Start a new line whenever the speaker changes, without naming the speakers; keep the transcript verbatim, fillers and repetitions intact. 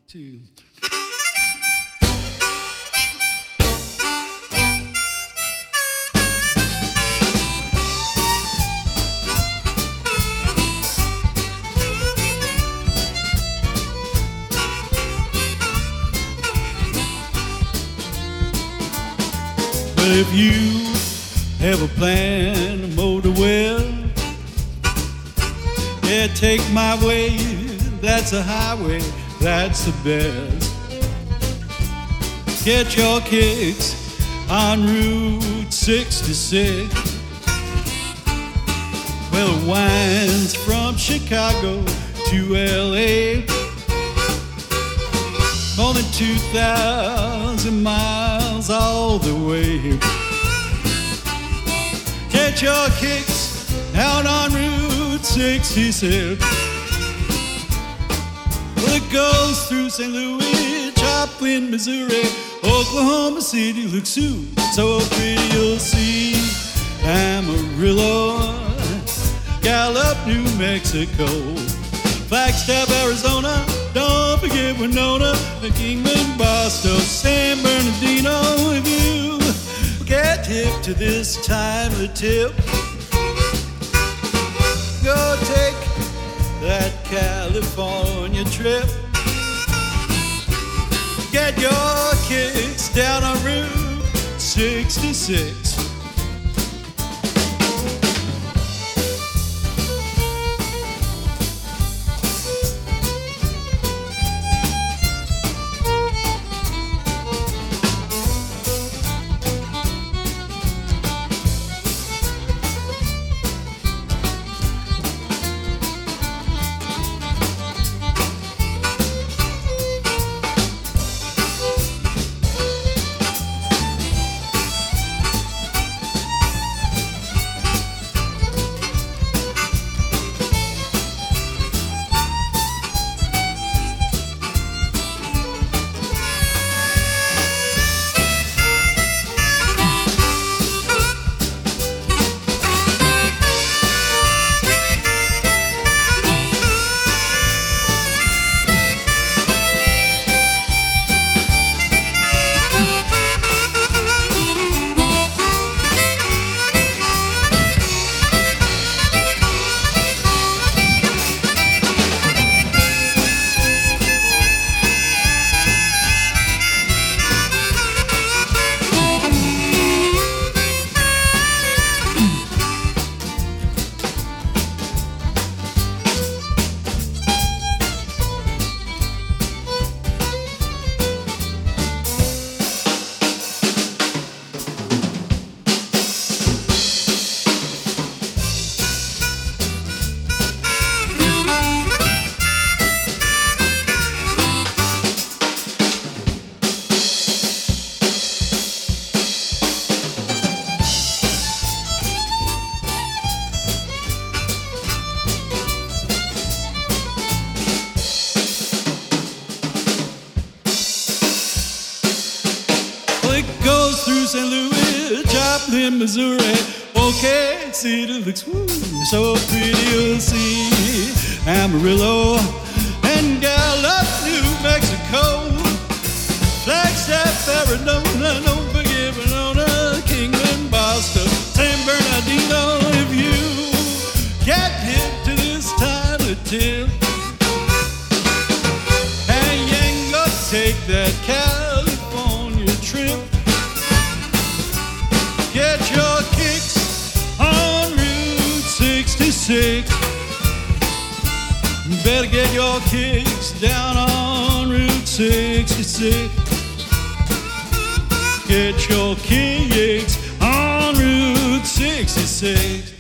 two. Well, if you have a plan to mow the well, yeah, take my way, that's a highway, that's the best. Get your kicks on Route sixty-six. Well, it winds from Chicago to L A, more than two thousand miles all the way. Get your kicks out on Route sixty-six. Well, it goes through Saint Louis, Joplin, Missouri, Oklahoma City looks so, so pretty. You'll see Amarillo, Gallup, New Mexico, Flagstaff, Arizona, don't forget Winona, Kingman, Boston, San Bernardino. If you get hip to this time of the tip, go take that California trip. Get your kicks down on Route sixty-six. Goes through Saint Louis, Joplin, Missouri, OK City looks woo, so pretty. You'll see Amarillo and Gallup, New Mexico, Flagstaff, Arizona, don't forget Winona, Kingman, Boston, San Bernardino. If you get hip to this time of tip, and you ain't gonna take that California trip. Get your kicks on Route sixty-six. Better get your kicks down on Route sixty-six. Get your kicks on Route sixty-six.